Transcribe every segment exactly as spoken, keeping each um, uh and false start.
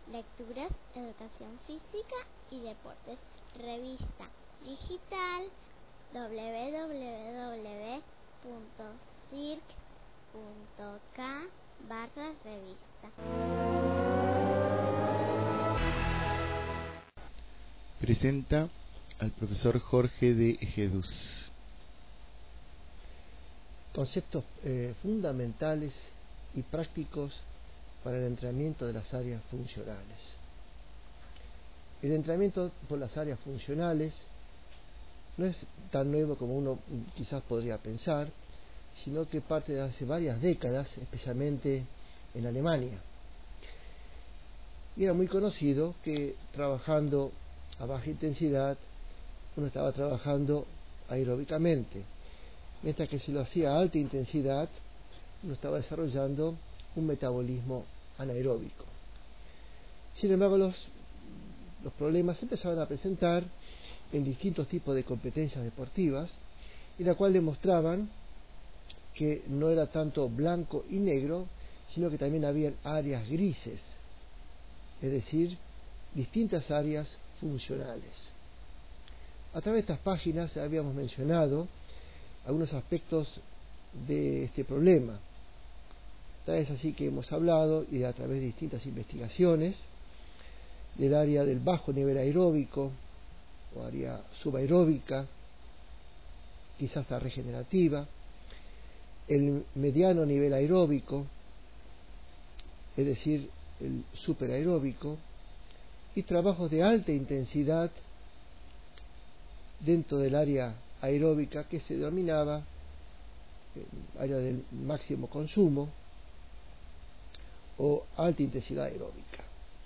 Lecturas, educación física y deportes. Revista digital w w w punto circ punto k barra revista. Presenta al profesor Jorge de Ejeduz. Conceptos eh, fundamentales y prácticos para el entrenamiento de las áreas funcionales. El entrenamiento por las áreas funcionales no es tan nuevo como uno quizás podría pensar, sino que parte de hace varias décadas, especialmente en Alemania. Y era muy conocido que trabajando a baja intensidad uno estaba trabajando aeróbicamente, mientras que si lo hacía a alta intensidad uno estaba desarrollando un metabolismo anaeróbico. Sin embargo, los, los problemas se empezaron a presentar en distintos tipos de competencias deportivas, y la cual demostraban que no era tanto blanco y negro, sino que también había áreas grises, es decir, distintas áreas funcionales. A través de estas páginas habíamos mencionado algunos aspectos de este problema. Tal vez así que hemos hablado, y a través de distintas investigaciones, del área del bajo nivel aeróbico o área subaeróbica, quizás la regenerativa, el mediano nivel aeróbico, es decir, el superaeróbico, y trabajos de alta intensidad dentro del área aeróbica que se denominaba el área del máximo consumo o alta intensidad aeróbica.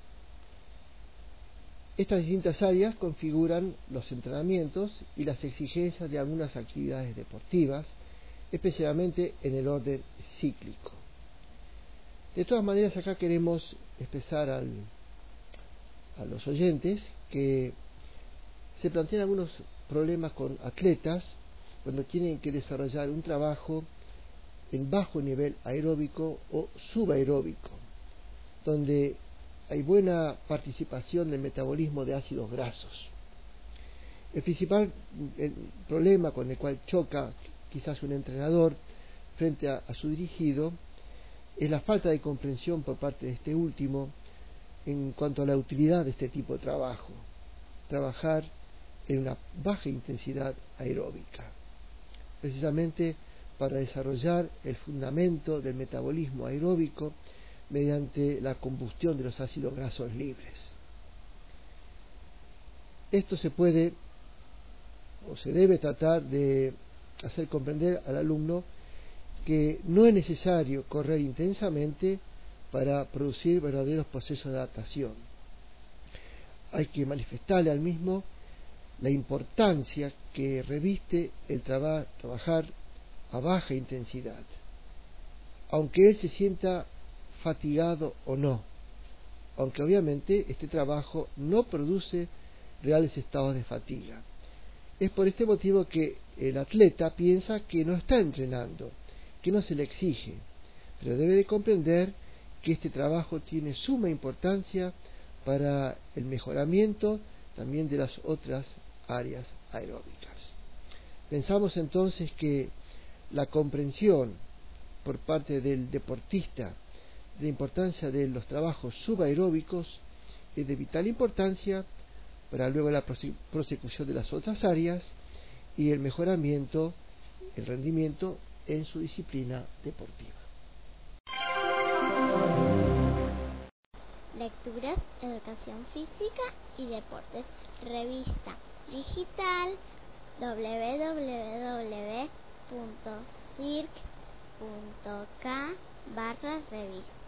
Estas distintas áreas configuran los entrenamientos y las exigencias de algunas actividades deportivas, especialmente en el orden cíclico. De todas maneras, acá queremos expresar al, a los oyentes que se plantean algunos problemas con atletas cuando tienen que desarrollar un trabajo en bajo nivel aeróbico o subaeróbico, donde hay buena participación del metabolismo de ácidos grasos. El principal el problema con el cual choca quizás un entrenador frente a, a su dirigido es la falta de comprensión por parte de este último en cuanto a la utilidad de este tipo de trabajo, trabajar en una baja intensidad aeróbica, precisamente para desarrollar el fundamento del metabolismo aeróbico mediante la combustión de los ácidos grasos libres. Esto se puede o se debe tratar de hacer comprender al alumno que no es necesario correr intensamente para producir verdaderos procesos de adaptación. Hay que manifestarle al mismo la importancia que reviste el traba, trabajar a baja intensidad, aunque él se sienta fatigado o no, aunque obviamente este trabajo no produce reales estados de fatiga. Es por este motivo que el atleta piensa que no está entrenando, que no se le exige, pero debe de comprender que este trabajo tiene suma importancia para el mejoramiento también de las otras áreas aeróbicas. Pensamos entonces que la comprensión por parte del deportista de la importancia de los trabajos subaeróbicos es de vital importancia para luego la prosecución de las otras áreas y el mejoramiento, el rendimiento en su disciplina deportiva. Lecturas, educación física y deportes. Revista digital w w w punto circ punto k barra revista.